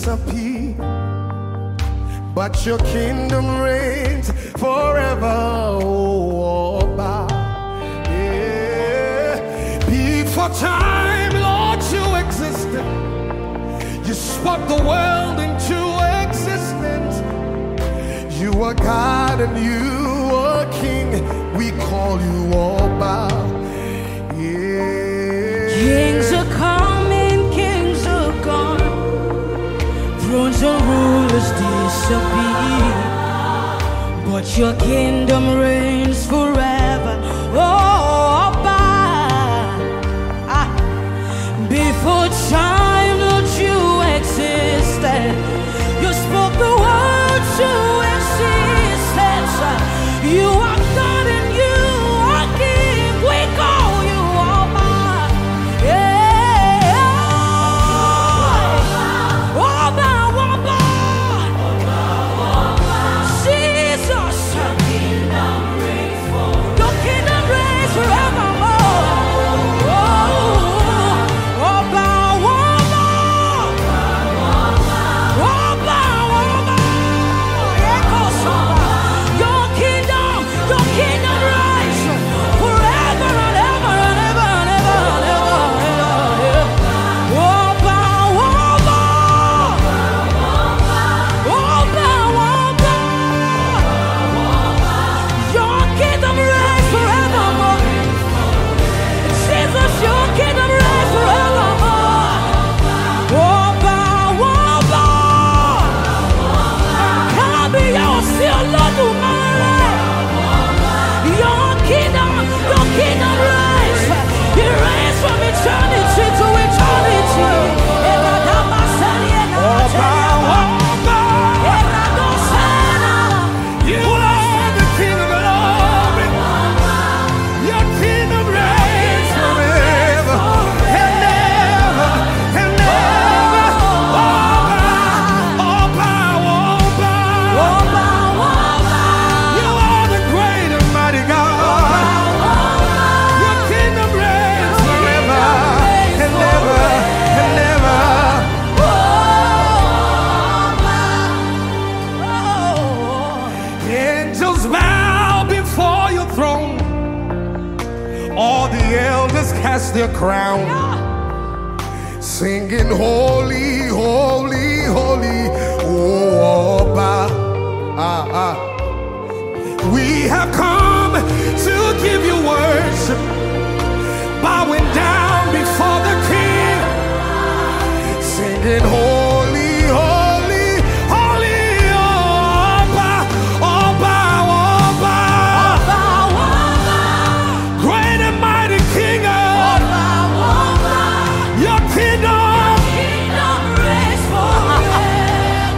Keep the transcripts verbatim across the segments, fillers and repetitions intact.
disappear, but your kingdom reigns forever. Oh, Oba. Yeah. Before time, Lord, you existed. You spoke the world into existence. You are God and you are King. We call you Oba. Yeah. Kings are coming, kings are gone. Thrones and rulers disappear, but your kingdom reigns forever. Oh, Oba. Ah. Before time, Lord, you existed. You spoke the word to existence. You are God and you are King. We call you Oba. Yeah. Oba, Oba. Jesus. Your kingdom reigns forevermore. Oh, Oba, Oba. Oba, Oba. Echoes, Oba. Your kingdom, your kingdom reigns forever and ever and ever and ever and ever and ever. Oba, Oba. Oba, Oba. Your kingdom reigns forevermore. Jesus, your kingdom reigns forevermore. Oba, Oba. Kábíyèsí Olódùmarè. Your kingdom, your kingdom reigns. It reigns from eternity to eternity. Oba, Oba. You are the King of glory. Your kingdom reigns forever and ever and ever. Oba, Oba, Oba. You are the great and mighty God. Your kingdom reigns forever and ever and ever. Angels bow before your throne. All the elders cast their crown, singing holy, holy, holy. Oh, Oba. Ah, ah. We have come to give you worship, bowing down before the King, singing holy, holy, holy. Oba, Oba, Oba. Great and mighty King of your kingdom.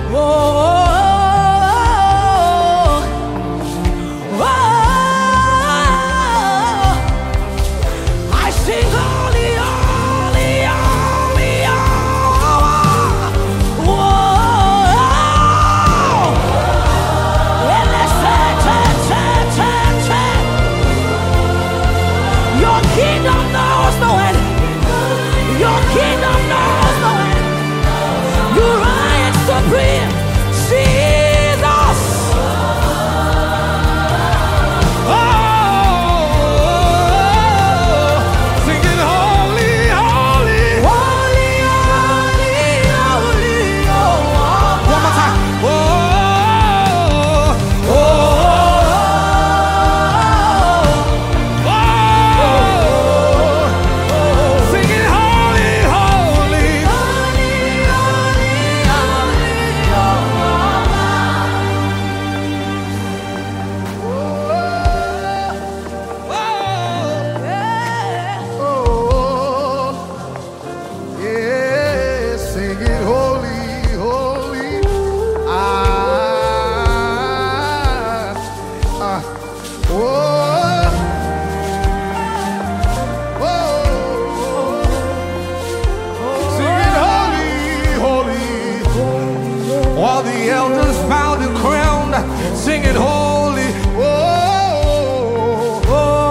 Singing holy, oh, oh,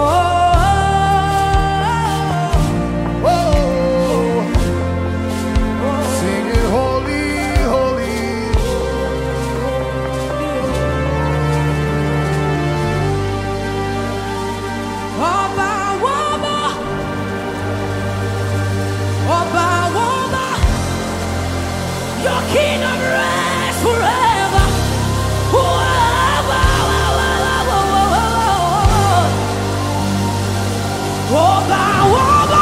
oh, oh, singing holy, holy. Oba, Oba, Oba, Oba, your kingdom reigns forever. Oba, Oba,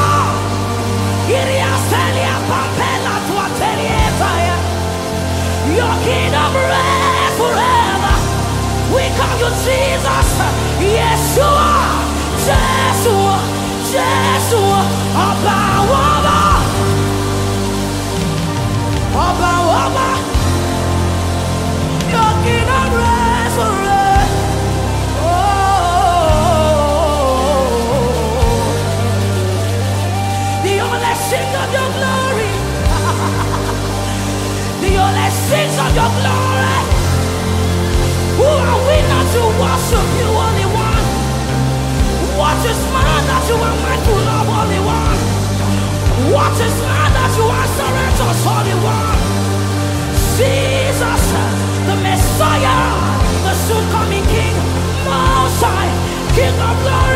Iria Celia Papella tua Telietaya. Your kingdom reigns forever. We call you Jesus, Yeshua, Yeshua, Yeshua. Oba, Oba, Oba, Oba. Your kingdom reigns forever. Sing of your glory. The only sings of your glory. Who are we not to worship you, only one? What is man that you are mindful of, only one? What is man that you are surrendered to, only one? Jesus, the Messiah, the soon coming King, Most High, King of glory.